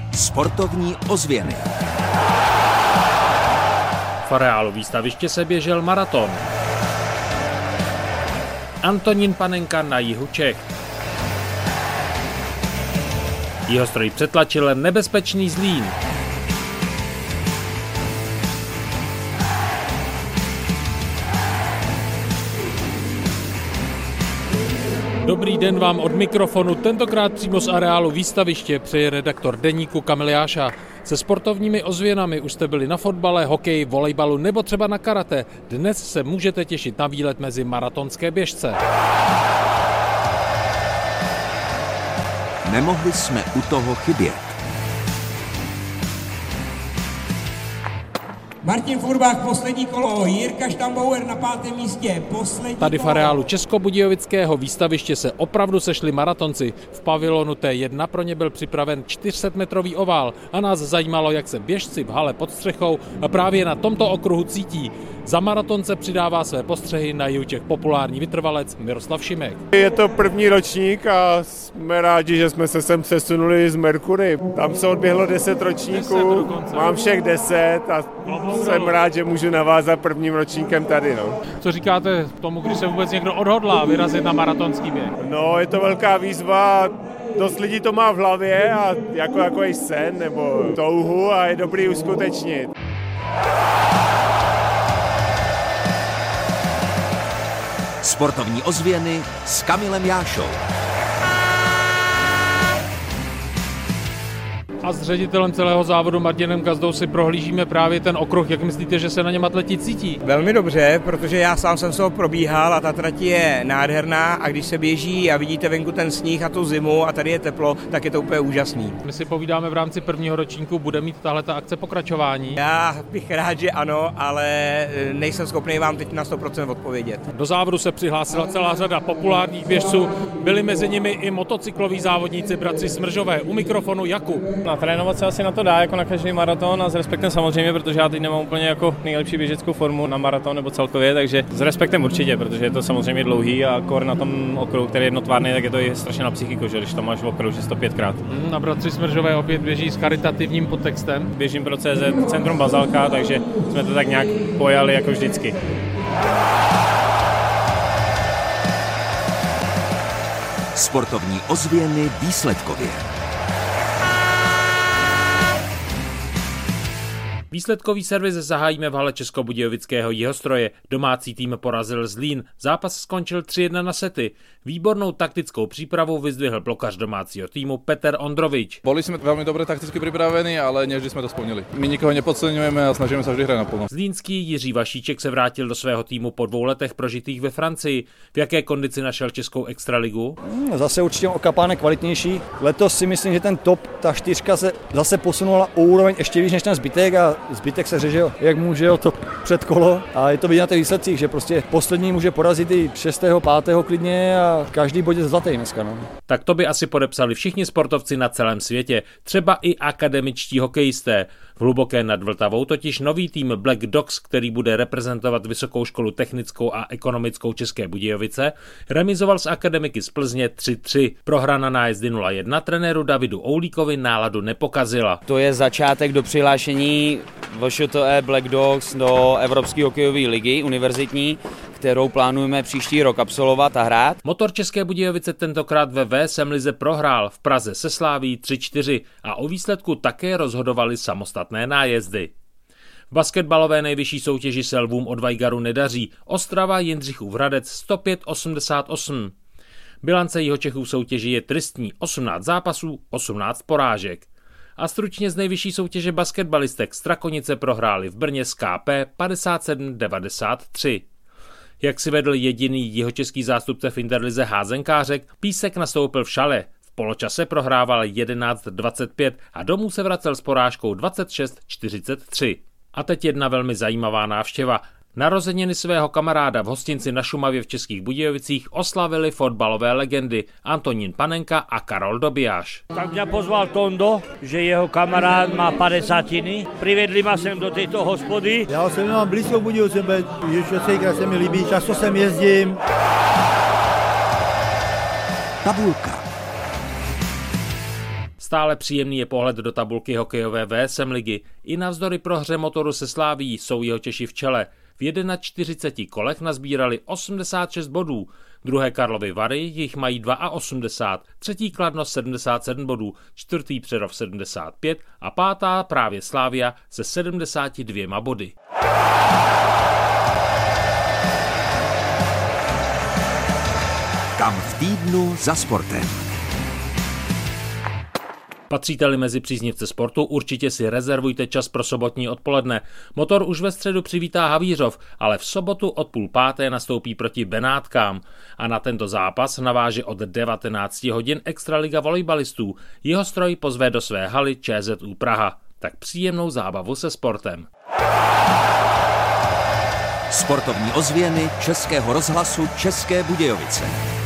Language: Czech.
Sportovní ozvěny. V areálu výstaviště se běžel maraton. Antonín Panenka na jihu Čech. Jihostroj přetlačil nebezpečný Zlín. Dobrý den vám od mikrofonu, tentokrát přímo z areálu výstaviště přeje redaktor deníku Kamil Jáša. Se sportovními ozvěnami už jste byli na fotbale, hokeji, volejbalu nebo třeba na karate. Dnes se můžete těšit na výlet mezi maratonské běžce. Nemohli jsme u toho chybět. Martin Furbach, poslední kolo, Jirka Štambauer na 5. místě, poslední Tady v kolo. areálu Českobudějovického výstaviště se opravdu sešli maratonci. V pavilonu T1 pro ně byl připraven 400-metrový ovál a nás zajímalo, jak se běžci v hale pod střechou a právě na tomto okruhu cítí. Za maratonce přidává své postřehy na jihu Čech populární vytrvalec Miroslav Šimek. Je to první ročník a jsme rádi, že jsme se sem přesunuli z Merkury. Tam se odběhlo 10 ročníků, mám všech 10 a jsem rád, že můžu navázat prvním ročníkem tady. No. Co říkáte tomu, když se vůbec někdo odhodlá vyrazit na maratonský běh? No, je to velká výzva, dost lidí to má v hlavě a jako sen nebo touhu a je dobrý uskutečnit. Sportovní ozvěny s Kamilem Jášou. A s ředitelem celého závodu Martinem Gazdou si prohlížíme právě ten okruh. Jak myslíte, že se na něm atleti cítí? Velmi dobře, protože já sám jsem se ho probíhal a ta trať je nádherná a když se běží a vidíte venku ten sníh a tu zimu a tady je teplo, tak je to úplně úžasný. My si povídáme v rámci prvního ročníku, bude mít tahleta akce pokračování? Já bych rád, že ano, ale nejsem schopný vám teď na 100% odpovědět. Do závodu se přihlásila celá řada populárních běžců, byli mezi nimi i motocykloví závodníci bratři Smržové. U mikrofonu Jakub. Natrénovat se asi na to dá, jako na každý maraton a s respektem samozřejmě, protože já teď nemám úplně jako nejlepší běžeckou formu na maraton nebo celkově, takže s respektem určitě, protože je to samozřejmě dlouhý a kor na tom okruhu, který je jednotvárný, tak je to i strašně na psychiku, že když to máš v okruhu, že 105krát. A bratři Smržové opět běží s charitativním podtextem. Běžím pro CZ Centrum Bazalka, takže jsme to tak nějak pojali jako vždycky. Sportovní ozvěny výsledkově. Výsledkový servis zahájíme v hale Českobudějovického Jihostroje. Domácí tým porazil Zlín. Zápas skončil 3-1 na sety. Výbornou taktickou přípravou vyzdvihl blokař domácího týmu Peter Ondrovič. Boli sme veľmi dobre takticky pripravení, ale nevždy sme to splnili. My nikoho nepodceňujeme a snažíme sa vždy hrať naplno. Zlínský Jiří Vašíček se vrátil do svého týmu po 2 letech prožitých ve Francii. V jaké kondici našel českou extraligu? Zase určitě o kapánek kvalitnější. Letos si myslím, že ten top, ta 4 se zase posunula o úroveň ještě víc než ten zbytek a zbytek se řeže, jak může to předkolo. A je to vidět na těch výsledcích, že prostě poslední může porazit i 6., 5. klidně a každý bod je zlatý dneska. No. Tak to by asi podepsali všichni sportovci na celém světě, třeba i akademičtí hokejisté. V Hluboké nad Vltavou totiž nový tým Black Dogs, který bude reprezentovat Vysokou školu technickou a ekonomickou České Budějovice, remizoval s akademiky z Plzně 3-3. Prohra na nájezdy 0-1 trenéru Davidu Oulíkovi náladu nepokazila. To je začátek do přihlášení VŠTE Black Dogs do Evropské hokejové ligy univerzitní, kterou plánujeme příští rok absolvovat a hrát. Motor České Budějovice tentokrát ve VSM lize prohrál v Praze se Sláví 3-4 a o výsledku také rozhodovali samostatné nájezdy. V basketbalové nejvyšší soutěži se Lvům od Vajgaru nedaří. Ostrava Jindřichův Hradec 105-88. Bilance Jihočechů v soutěži je tristní, 18 zápasů, 18 porážek. A stručně z nejvyšší soutěže basketbalistek Strakonice prohráli v Brně s KP 57-93. Jak si vedl jediný jihočeský zástupce v interlize házenkářek, Písek nastoupil v šale. V poločase prohrával 11-25 a domů se vracel s porážkou 26-43. A teď jedna velmi zajímavá návštěva. Narozeniny svého kamaráda v hostinci na Šumavě v Českých Budějovicích oslavili fotbalové legendy Antonín Panenka a Karol Dobijáš. Tak mě pozval Tondo, že jeho kamarád má 50. Privedli ma sem do této hospody. Já jsem mám blízko Budějovicím, že se mi líbí, často sem jezdím. Tabulka. Stále příjemný je pohled do tabulky hokejové VSM ligy. I navzdory prohře Motoru se Slávií jsou Jihočeši v čele. V 41 kolech nazbírali 86 bodů. Druhé Karlovy Vary jich mají 82, třetí Kladno 77 bodů, čtvrtý Přerov 75 a pátá právě Slavia se 72 body. Kam v týdnu za sportem. Patříte-li mezi příznivce sportu, určitě si rezervujte čas pro sobotní odpoledne. Motor už ve středu přivítá Havířov, ale v sobotu od 4:30 nastoupí proti Benátkám. A na tento zápas naváže od 19 hodin extraliga volejbalistů. Jeho stroj pozve do své haly ČZU Praha. Tak příjemnou zábavu se sportem. Sportovní ozvěny Českého rozhlasu České Budějovice.